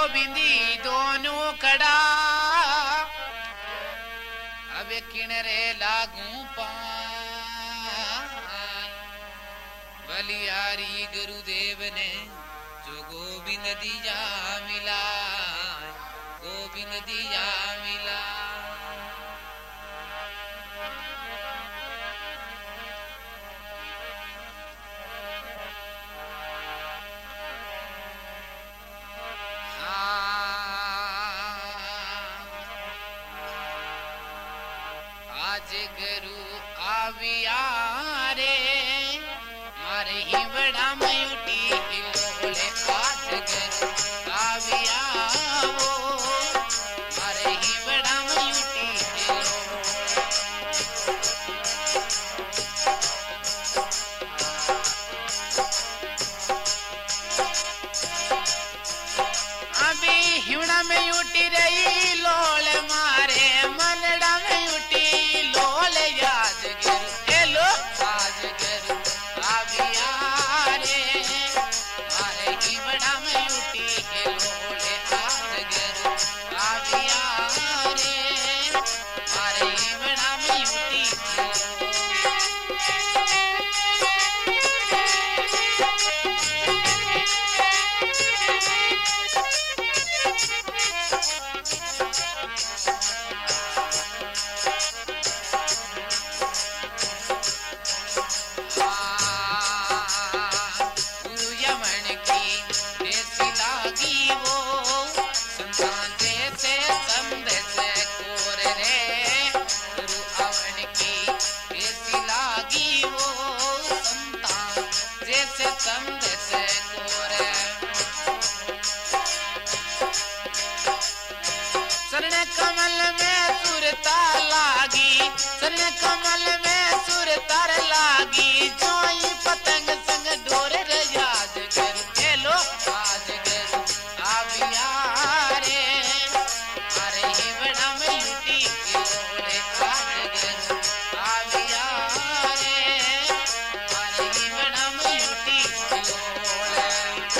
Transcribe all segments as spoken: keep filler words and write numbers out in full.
गोविंदी दोनों खड़ा अब किनरे लागू पाए बलियारी गुरुदेव ने जो गोविंद दिया मिला गोविंद दिया मिला आज गुरु आविया रे मारे ही बड़ा मयूटी हिलोले आज गुरु आविया वो मारे ही बड़ा मयूटी अभी हिवड़ा मयूटी रही लोल मारे मनड़ा मयूटी लोल याद गुरु हेलो आज गुरु आविया रे मारे ही बड़ा मयूटी हेलोले आज गुरु आविया रे मारे ही बड़ा मयूटी गुरु यमन की देसी लागी वो संतान जैसे समझ से कोर रे गुरु अवन की देसी लागी वो संतान जैसे समझ से कोर शरण कमल में सुरता लागी शरण कमल में सुरतार लागी जोई पतंग संग डोर रे याद गुरु हेलो आज गुरु आविया रे मारे ही बड़ा मयूटी हिलोले आज गुरु आविया रे मारे ही बड़ा मयूटी हिलोले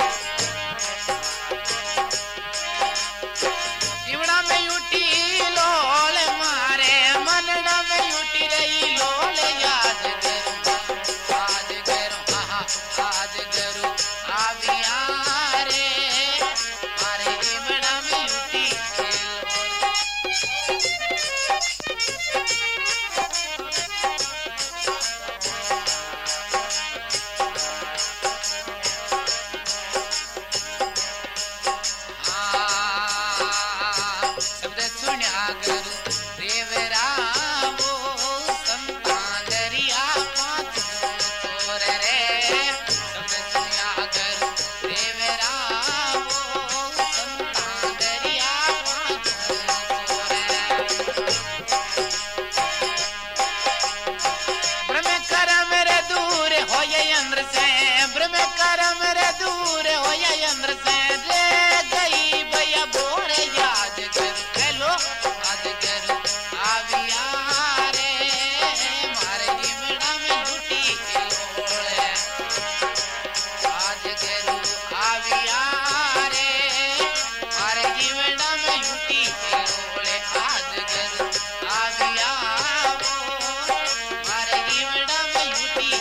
हिवड़ा मयूटी लोल मारे मनड़ा मयूटी रही लोल याद गुरु आज गुरु आहा आज गुरु आविया रे मारे ही बड़ा मयूटी शब्द सुन्या गुरु देवरा वो संतान दरिया पाँच तोर रे शब्द सुन्या गुरु देवरा वो संतान दरिया पाँच तोर ब्रह्म करम रे दूर होये इंद्र से ब्रह्म करम रे दूर होये इंद्र से रे गई भैया बोर याद गुरु हेलो आज गुरु आविया रे मारे ही बड़ा मयूटी हिलोले आज गुरु आविया रे मारे ही बड़ा मयूटी हिलोले आज गुरु आविया वो मारे ही बड़ा मयूटी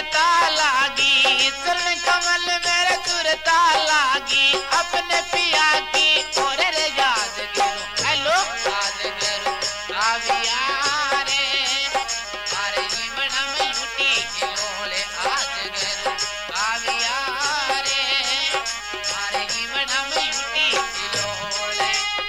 सुरता लागी, चरण कमल मेरे सुरता लागी, अपने पिया की और रे याद करो। हेलो याद करो आविया रे, अरे जीवन में यूटी खिलोले आज करो आविया रे, अरे जीवन में यूटी खिलोले।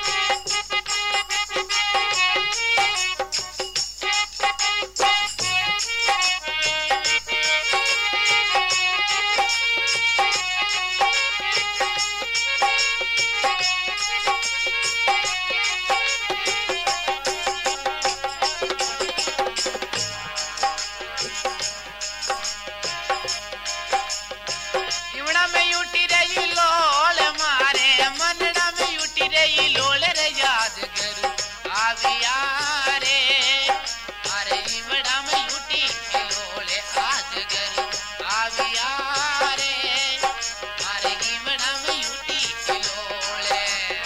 इवड़ा में यूटी रही लोल मारे, मनड़ा में यूटी रही लोल रे याद करू आविया रे, अरे इवड़ा में यूटी लोले आज करू आविया रे, अरे इवड़ा में यूटी लोले।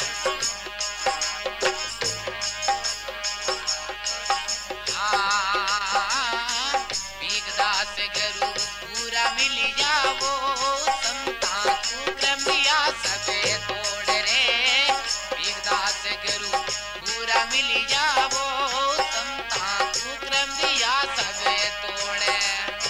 हाँ भीगदास गरु पूरा मिल जावो, संता तू क्रमिया सबे तोड़ रे, भीगदास गरु पूरा मिल जावो, संता तू क्रमिया सबे तोड़े।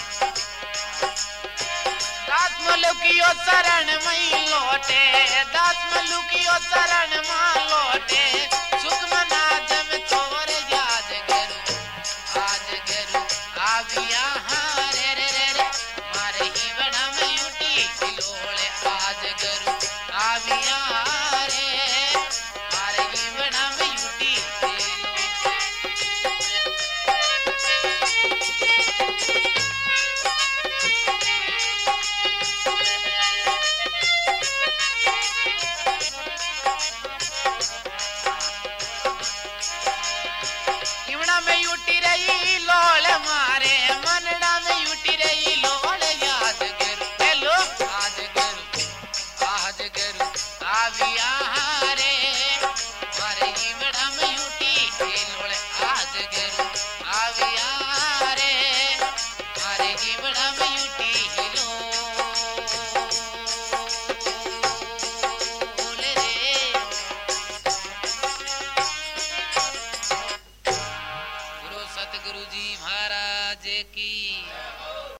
दास मलुकियो शरण मई लौटे, दास मलुकियो शरण मां लौटे, सुख मना जम तोर याद करू आज करू आविया रे रे रे रे, मारे ही बड़ा में यूटी खिलोले आज करू आविया रे, मारे ही बड़ा में यूटी खिलोले। इवड़ा में यूटी रही लोल मारे, मनड़ा में यूटी रही लोल याद करू। हेलो आज करू आज करू आविया